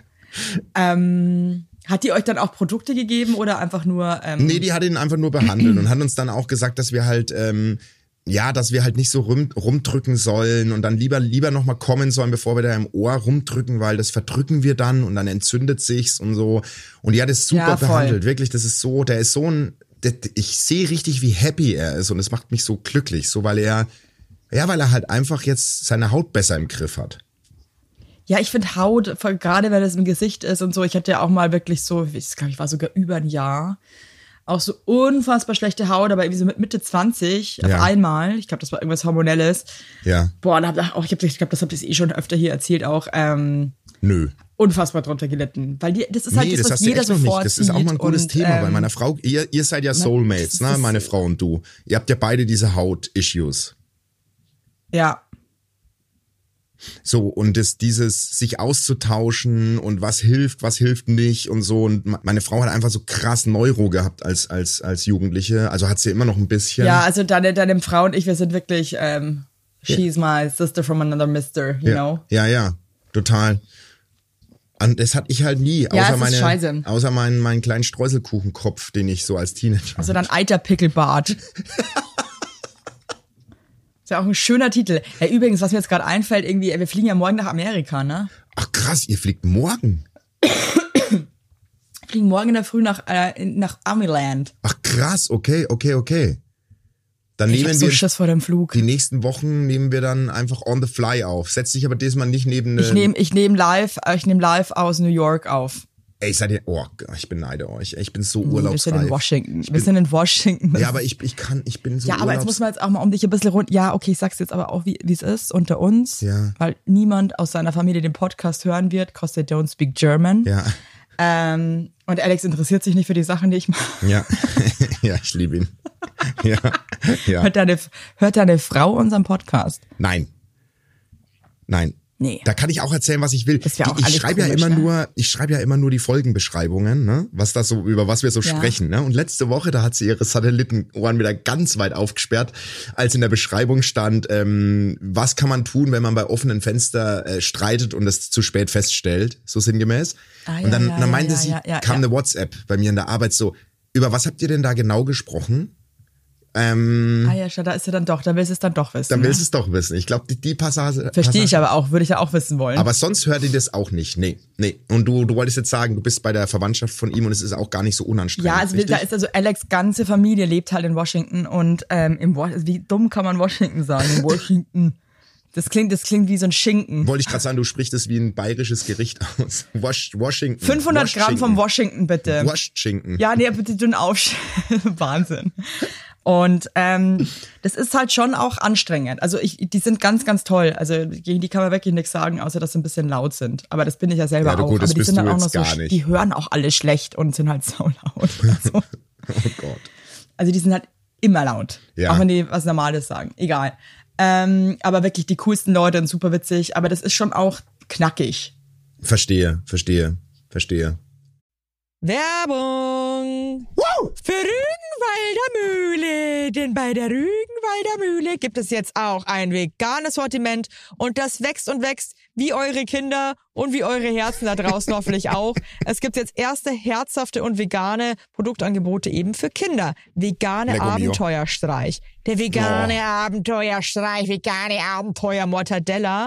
Ähm, hat die euch dann auch Produkte gegeben oder einfach nur... Ähm Nee, die hat ihn einfach nur behandelt und hat uns dann auch gesagt, dass wir halt, ähm, ja, dass wir halt nicht so rum, rumdrücken sollen und dann lieber lieber nochmal kommen sollen, bevor wir da im Ohr rumdrücken, weil das verdrücken wir dann und dann entzündet sich's und so. Und die hat es super Ja, voll. behandelt, wirklich, das ist so, der ist so ein, der, ich sehe richtig, wie happy er ist und es macht mich so glücklich, so weil er, ja, weil er halt einfach jetzt seine Haut besser im Griff hat. Ja, ich finde Haut, voll, gerade wenn es im Gesicht ist und so, ich hatte ja auch mal wirklich so, ich glaube, ich war sogar über ein Jahr, auch so unfassbar schlechte Haut, aber irgendwie so mit Mitte zwanzig auf Ja. einmal, ich glaube, das war irgendwas Hormonelles. Ja. Boah, da hab ich auch, ich, hab, ich glaube, das habt ihr eh schon öfter hier erzählt auch, ähm, Nö. unfassbar drunter gelitten. Weil die, das ist halt Nee, das, das was hast du jeder echt noch nicht. sofort Das ist auch mal ein gutes und, Thema, ähm, weil meine Frau, ihr, ihr seid ja Soulmates, das ne, ist- meine Frau und du. Ihr habt ja beide diese Haut-Issues. Ja, So, und das, dieses sich auszutauschen und was hilft, was hilft nicht und so. Und meine Frau hat einfach so krass Neuro gehabt als, als, als Jugendliche. Also hat sie immer noch ein bisschen. ja, also deine, deine Frau und ich, wir sind wirklich, ähm, she's my sister from another mister, you ja, know? ja, ja, total. Und das hatte ich halt nie, Ja, außer es ist meine, scheiße. außer meinen, meinen kleinen Streuselkuchenkopf, den ich so als Teenager Also dann Eiterpickelbart. Ist ja auch ein schöner Titel. Ja, übrigens, was mir jetzt gerade einfällt, irgendwie, wir fliegen ja morgen nach Amerika, ne? Ach krass, ihr fliegt morgen. Wir fliegen morgen in der Früh nach, äh, in- nach Amiland. Ach krass, okay, okay, okay. Dann Ich hab nehmen so wir Schiss vor dem Flug. die nächsten Wochen nehmen wir dann einfach on the fly auf. Setz dich aber diesmal nicht neben eine, Ich nehme ich nehm live, äh, ich nehm live aus New York auf. Ey, seid ihr, oh, ich beneide euch. Ich bin so Wir sind urlaubsreif. in Washington. Ich Wir bin, sind in Washington. ja, aber ich, ich kann, ich bin so Ja, aber jetzt urlaubs- muss man jetzt auch mal um dich ein bisschen rund. Ja, okay, ich sag's jetzt aber auch, wie wie es ist unter uns. Ja. Weil niemand aus seiner Familie den Podcast hören wird, cause they don't speak German. Ja, Ähm, und Alex interessiert sich nicht für die Sachen, die ich mache. ja, ja, ich liebe ihn. Ja, ja. Hört deine, hört deine Frau unseren Podcast? Nein. Nein. Nee. Da kann ich auch erzählen, was ich will. Das wär auch Die- ich alles schreibe ja komisch, immer ne? nur, ich schreibe ja immer nur die Folgenbeschreibungen, ne? Was das so, über was wir so Ja. sprechen, ne? Und letzte Woche, da hat sie ihre Satellitenohren wieder ganz weit aufgesperrt, als in der Beschreibung stand, ähm, was kann man tun, wenn man bei offenen Fenster äh, streitet und es zu spät feststellt, so sinngemäß. Ah, ja, und dann, ja, dann ja, meinte ja, sie, ja, ja, kam ja. eine WhatsApp bei mir in der Arbeit so, über was habt ihr denn da genau gesprochen? Ähm, Ah ja, schau, da ist sie dann doch, da willst du es dann doch wissen. dann ne? willst du es doch wissen. Ich glaube, die, die Passage. Verstehe ich Passage, aber auch, würde ich ja auch wissen wollen. aber sonst hört ihr das auch nicht. Nee, nee. Und du, du wolltest jetzt sagen, du bist bei der Verwandtschaft von ihm und es ist auch gar nicht so unanstrengend. ja, also richtig? da ist also Alex' ganze Familie lebt halt in Washington und ähm, im Wa- wie dumm kann man Washington sagen? In Washington. Das klingt, das klingt wie so ein Schinken. Wollte ich gerade sagen, du sprichst es wie ein bayerisches Gericht aus. Wash, Washington. fünfhundert Gramm vom Washington, bitte. Washington. Ja, nee, bitte dünn auf. Wahnsinn. Und ähm, das ist halt schon auch anstrengend. Also ich, die sind ganz, ganz toll. Also gegen die kann man wirklich nichts sagen, außer dass sie ein bisschen laut sind. Aber das bin ich ja selber Ja, du, auch. gut, das Aber die bist sind dann du auch noch jetzt so, gar nicht. die hören auch alle schlecht und sind halt saulaut. Also, Oh Gott. also die sind halt immer laut. Ja. Auch wenn die was Normales sagen. Egal. Ähm, aber wirklich die coolsten Leute und super witzig. Aber das ist schon auch knackig. Verstehe, verstehe, verstehe. Werbung für Rügenwalder Mühle, denn bei der Rügenwalder Mühle gibt es jetzt auch ein veganes Sortiment und das wächst und wächst wie eure Kinder und wie eure Herzen da draußen hoffentlich auch. Es gibt jetzt erste herzhafte und vegane Produktangebote eben für Kinder. Vegane Lego mio. Abenteuerstreich, der vegane Oh. Abenteuerstreich, vegane Abenteuer Mortadella.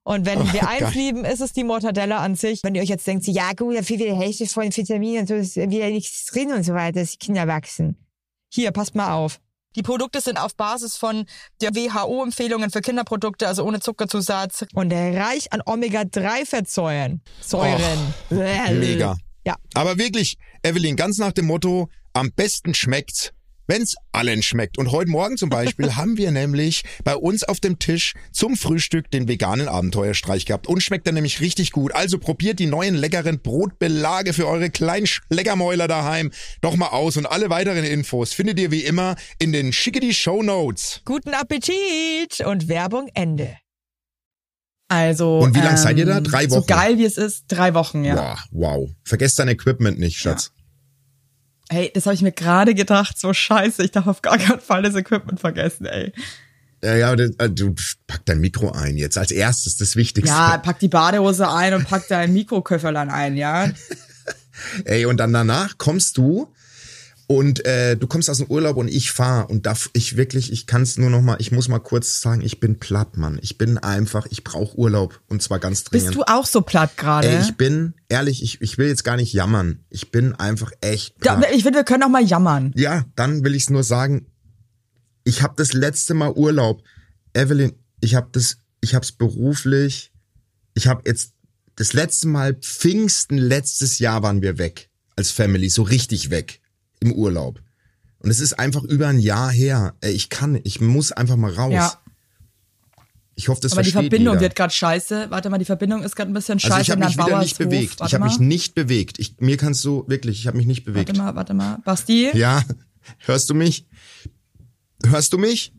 Und wenn Oh, wir eins geil. lieben, ist es die Mortadella an sich. Wenn ihr euch jetzt denkt, so, ja gut, da fehlt wieder die Hälfte von den Vitaminen und so, ist wieder nichts drin und so weiter, dass die Kinder wachsen. Hier, passt mal auf. Die Produkte sind auf Basis von der W H O-Empfehlungen für Kinderprodukte, also ohne Zuckerzusatz. Und reich an Omega drei Fettsäuren. Säuren. Mega. Ja. Aber wirklich, Evelyn, ganz nach dem Motto, am besten schmeckt's, wenn's allen schmeckt. Und heute Morgen zum Beispiel haben wir nämlich bei uns auf dem Tisch zum Frühstück den veganen Abenteuerstreich gehabt. Und schmeckt dann nämlich richtig gut. Also probiert die neuen leckeren Brotbelage für eure kleinen Schleckermäuler daheim doch mal aus. Und alle weiteren Infos findet ihr wie immer in den Schickety Shownotes. Guten Appetit und Werbung Ende. Also. Und wie lang ähm, seid ihr da? Drei Wochen? So geil wie es ist, drei Wochen, ja. Wow, wow. Vergesst dein Equipment nicht, Schatz. Hey, das habe ich mir gerade gedacht, so scheiße, ich darf auf gar keinen Fall das Equipment vergessen, ey. Ja, ja, das, äh, du pack dein Mikro ein jetzt als erstes, das Wichtigste. Ja, pack die Badehose ein und pack dein Mikroköfferlein ein, ja. Ey, und dann danach kommst du und äh, du kommst aus dem Urlaub und ich fahr und darf ich wirklich, ich kann es nur noch mal, ich muss mal kurz sagen, ich bin platt, Mann. Ich bin einfach, ich brauche Urlaub und zwar ganz dringend. Bist du auch so platt gerade? Ey, ich bin, ehrlich, ich, ich will jetzt gar nicht jammern. Ich bin einfach echt platt. Ja, ich finde, wir können auch mal jammern. Ja, dann will ich's nur sagen, ich habe das letzte Mal Urlaub. Evelyn, ich habe das, ich hab's beruflich, ich habe jetzt das letzte Mal Pfingsten letztes Jahr waren wir weg als Family, so richtig weg im Urlaub. Und es ist einfach über ein Jahr her. Ey, ich kann, ich muss einfach mal raus. Ja. Ich hoffe, das Aber die versteht Verbindung jeder. wird gerade scheiße. Warte mal, die Verbindung ist gerade ein bisschen scheiße. Also ich habe in mich deinem wieder nicht Bauershof. bewegt. Warte Ich habe mich mal. nicht bewegt. Ich, mir kannst du wirklich, ich habe mich nicht bewegt. Warte mal, warte mal. Basti? Ja, hörst du mich? Hörst du mich?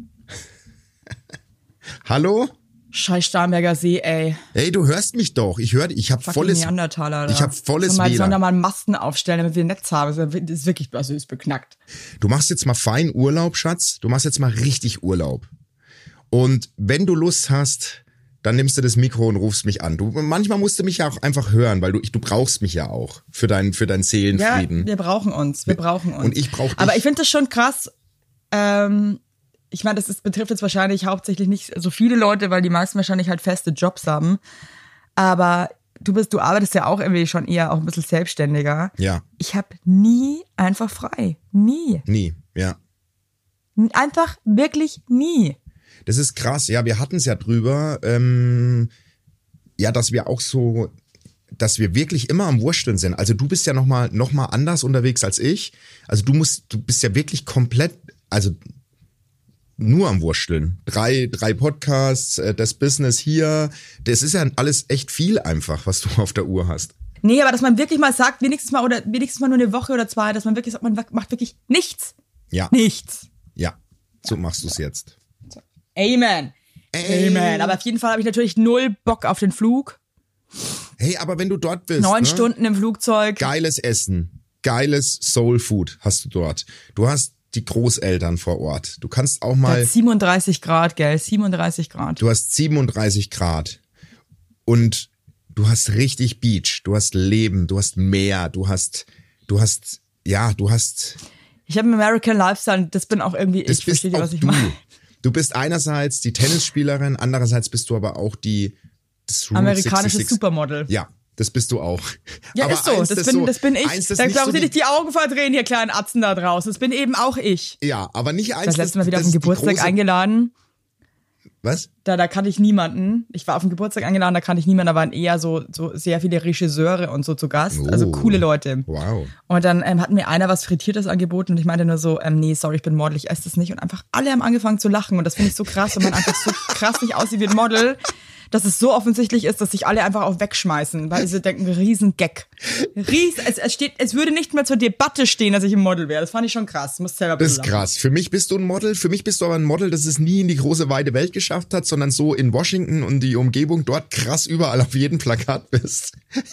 Hallo? Scheiß Starnberger See, ey. Ey, du hörst mich doch. Ich höre, ich habe Fucking volles, Neandertaler. Da. ich habe volles Sollen wir sollen da W L A N. mal einen Masten aufstellen, damit wir ein Netz haben. Das ist wirklich, also ist beknackt. Du machst jetzt mal fein Urlaub, Schatz. Du machst jetzt mal richtig Urlaub. Und wenn du Lust hast, dann nimmst du das Mikro und rufst mich an. Du, manchmal musst du mich ja auch einfach hören, weil du, du brauchst mich ja auch für deinen, für deinen Ja, Seelenfrieden. wir brauchen uns. Wir brauchen uns. Und ich brauch dich. Aber ich finde das schon krass. Ähm, ich meine, das ist, betrifft jetzt wahrscheinlich hauptsächlich nicht so viele Leute, weil die meisten wahrscheinlich halt feste Jobs haben. Aber du bist, du arbeitest ja auch irgendwie schon eher auch ein bisschen selbstständiger. Ja, Ich habe nie einfach frei. Nie. nie, ja. Einfach wirklich nie. Das ist krass. Ja, wir hatten es ja drüber, ähm, ja, dass wir auch so, dass wir wirklich immer am Wursteln sind. Also du bist ja noch mal, noch mal anders unterwegs als ich. Also du musst, du bist ja wirklich komplett, also nur am Wursteln. Drei, drei Podcasts, äh, das Business hier. Das ist ja alles echt viel einfach, was du auf der Uhr hast. Nee, aber dass man wirklich mal sagt, wenigstens mal oder wenigstens mal nur eine Woche oder zwei, dass man wirklich sagt, man macht wirklich nichts. Ja, Nichts. ja. So machst du es jetzt. Amen. Ey. Amen. Aber auf jeden Fall habe ich natürlich null Bock auf den Flug. Hey, aber wenn du dort bist, Neun ne? Stunden im Flugzeug. Geiles Essen, geiles Soul Food hast du dort. Du hast die Großeltern vor Ort. Du kannst auch Da mal, hat siebenunddreißig Grad, gell? siebenunddreißig Grad. du hast siebenunddreißig Grad und du hast richtig Beach, du hast Leben, du hast Meer, du hast, du hast, ja, du hast, Ich habe einen American Lifestyle, das bin auch irgendwie das ich. bist Versteht ihr, auch was ich du. meine? Du bist einerseits die Tennisspielerin, andererseits bist du aber auch die das Route Amerikanisches sechsundsechzig. Supermodel. Ja, das bist du auch. Ja, aber ist so. eins, Das das bin, so, das bin ich. Eins, das Da nicht glauben so Sie die- nicht die Augen verdrehen, ihr kleinen Atzen da draußen. Das bin eben auch ich. Ja, aber nicht eins. Das letzte Mal wieder auf das den ist die Geburtstag große- eingeladen. Was? Da, da kannte ich niemanden. Ich war auf den Geburtstag eingeladen, da kannte ich niemanden. Da waren eher so, so sehr viele Regisseure und so zu Gast. Also Oh. coole Leute. Wow. Und dann ähm, hat mir einer was Frittiertes angeboten und ich meinte nur so, ähm, nee, sorry, ich bin Model, ich esse das nicht. Und einfach alle haben angefangen zu lachen und das finde ich so krass, wenn man einfach so krass nicht aussieht wie ein Model, dass es so offensichtlich ist, dass sich alle einfach auch wegschmeißen, weil sie denken, riesen Gag. Ries, es, es, steht, es würde nicht mehr zur Debatte stehen, dass ich ein Model wäre. Das fand ich schon krass. Muss selber ein Das bisschen ist lachen. krass. Für mich bist du ein Model. Für mich bist du aber ein Model, das es nie in die große weite Welt geschafft hat, sondern so in Washington und die Umgebung dort krass überall auf jedem Plakat bist.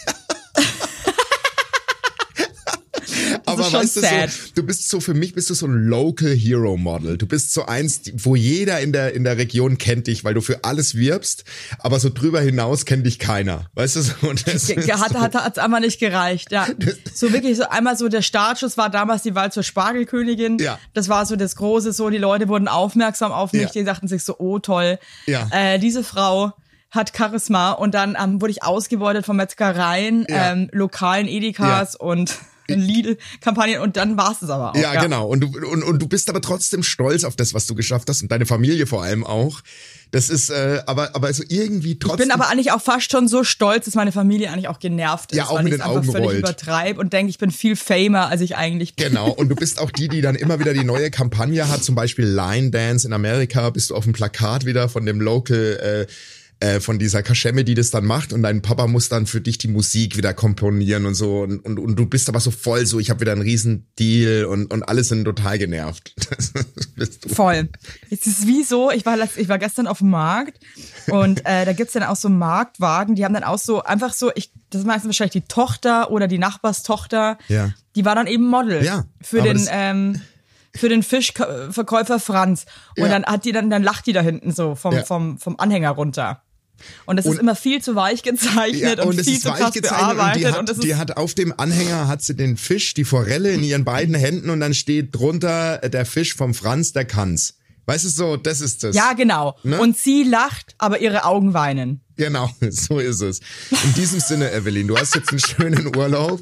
Aber schon weißt du, sad. so, du bist so, für mich bist du so ein Local Hero Model. Du bist so eins, die- wo jeder in der, in der Region kennt dich, weil du für alles wirbst, aber so drüber hinaus kennt dich keiner. Weißt du, so, und das Ge- ist ge- Hat, so, hat, hat's einfach nicht gereicht, ja. So wirklich so einmal so der Startschuss war damals die Wahl zur Spargelkönigin. Ja. Das war so das Große, so die Leute wurden aufmerksam auf mich, Ja. die dachten sich so, oh toll. Ja. Äh, diese Frau hat Charisma und dann ähm, wurde ich ausgebeutet von Metzgereien, Ja. ähm, lokalen Edekas Ja. und Lidl-Kampagnen und dann war es es aber auch. Ja, genau. Und du, und, und du bist aber trotzdem stolz auf das, was du geschafft hast und deine Familie vor allem auch. Das ist, äh, aber, aber so irgendwie trotzdem. Ich bin aber eigentlich auch fast schon so stolz, dass meine Familie eigentlich auch genervt ist, Ja, auch weil mit ich es den einfach Augen völlig rollt. übertreibe und denke, ich bin viel famer, als ich eigentlich bin. Genau, und du bist auch die, die dann immer wieder die neue Kampagne hat, zum Beispiel Line Dance in Amerika, bist du auf dem Plakat wieder von dem Local, äh, äh, von dieser Kaschemme, die das dann macht und dein Papa muss dann für dich die Musik wieder komponieren und so und, und, und du bist aber so voll so, ich habe wieder einen riesen Deal und, und alle sind total genervt. Das bist du. Voll. Es ist wie so, ich war, letzt, ich war gestern auf dem Markt und äh, da gibt's dann auch so Marktwagen, die haben dann auch so, einfach so, ich, das ist meistens wahrscheinlich die Tochter oder die Nachbarstochter, Ja. die war dann eben Model Ja, für aber den, das- ähm, für den Fischverkäufer Franz. Und Ja. dann hat die dann, dann lacht die da hinten so vom, Ja. vom, vom Anhänger runter. Und das Und- ist immer viel zu weich gezeichnet und, es viel ist zu weich krass gezeichnet und bearbeitet. die hat, und das ist die hat auf dem Anhänger hat sie den Fisch, die Forelle in ihren beiden Händen und dann steht drunter äh, der Fisch vom Franz, der kann's. Weißt du so, das ist das. ja, genau. Ne? Und sie lacht, aber ihre Augen weinen. Genau, so ist es. In diesem Sinne, Evelyn, du hast jetzt einen schönen Urlaub.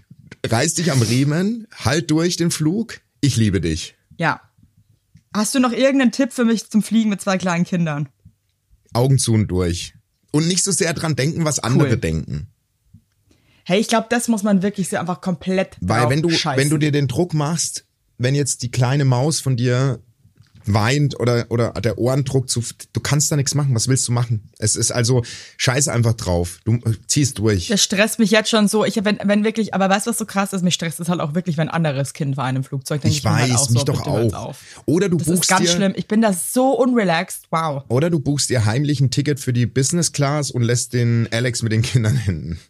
Reiß dich am Riemen, halt durch den Flug. Ich liebe dich. Ja. Hast du noch irgendeinen Tipp für mich zum Fliegen mit zwei kleinen Kindern? Augen zu und durch. Und nicht so sehr dran denken, was andere Cool. denken. Hey, ich glaube, das muss man wirklich so einfach komplett Weil drauf wenn du, scheißen. wenn du dir den Druck machst, wenn jetzt die kleine Maus von dir weint oder, oder der Ohrendruck zu, du kannst da nichts machen. Was willst du machen? Es ist also, scheiß einfach drauf. Du äh, ziehst durch. Das stresst mich jetzt schon so. Ich, wenn, wenn wirklich, aber weißt du, was so krass ist? Mich stresst es halt auch wirklich, wenn ein anderes Kind war in einem Flugzeug. Denk Ich mir halt weiß, auch so, mich doch bitte hört's auch. auf. Oder du Das ist buchst ganz dir, schlimm. Ich bin da so unrelaxed. Wow. oder du buchst dir heimlich ein Ticket für die Business Class und lässt den Alex mit den Kindern hinten.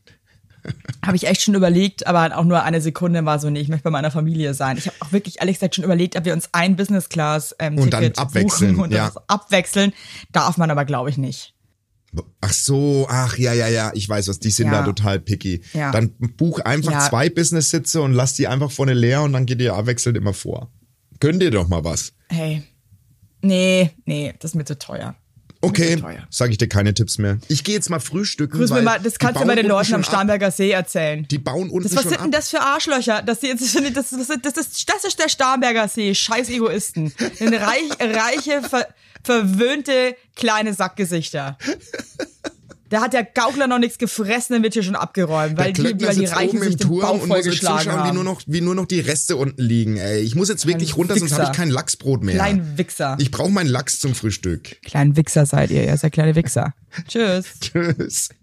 Habe ich echt schon überlegt, aber halt auch nur eine Sekunde war so, nee, ich möchte bei meiner Familie sein. Ich habe auch wirklich ehrlich gesagt schon überlegt, ob wir uns ein Business Class ähm, Und Ticket dann abwechseln, buchen und ja. das abwechseln. Darf man aber, glaube ich, nicht. Ach so, ach ja, ja, ja, ich weiß was, die sind Ja. da total picky. Ja. Dann buch einfach Ja. zwei Business-Sitze und lass die einfach vorne leer und dann geht ihr abwechselnd immer vor. Gönn dir doch mal was. Hey, nee, nee, das ist mir zu teuer. Okay, Zu teuer. sag ich dir keine Tipps mehr. Ich gehe jetzt mal frühstücken. Grüß mir weil mal, das die kannst du bauen mal den unten Leuten am schon ab. Starnberger See erzählen. Die bauen unten Das, was schon sind denn ab. das für Arschlöcher? Das, das, das, das, das, das, das, das ist der Starnberger See. Scheiß Egoisten. Eine reich, reiche, ver, verwöhnte kleine Sackgesichter. Da hat der Gaukler noch nichts gefressen, dann wird hier schon abgeräumt, weil die, Klöckner weil die sitzt Reichen oben sich im den Turm Bauch und muss jetzt vollgeschlagen zuschauen, wie haben. nur, noch, wie nur noch die Reste unten liegen. Ey, ich muss jetzt wirklich runter, sonst habe ich Wichser. kein Lachsbrot mehr. Klein Wichser. Ich brauche meinen Lachs zum Frühstück. Klein Wichser seid ihr, ihr seid kleine Wichser. Tschüss. Tschüss.